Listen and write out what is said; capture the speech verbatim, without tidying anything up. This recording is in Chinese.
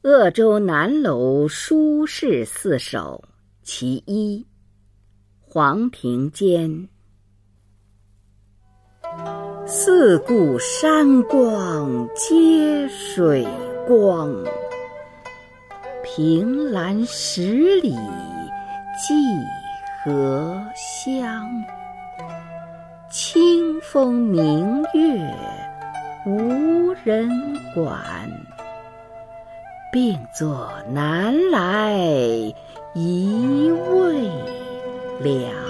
鄂州南楼书事四首其一，黄庭坚。四顾山光接水光，凭栏十里寄荷香。清风明月无人管，并作南来一味凉。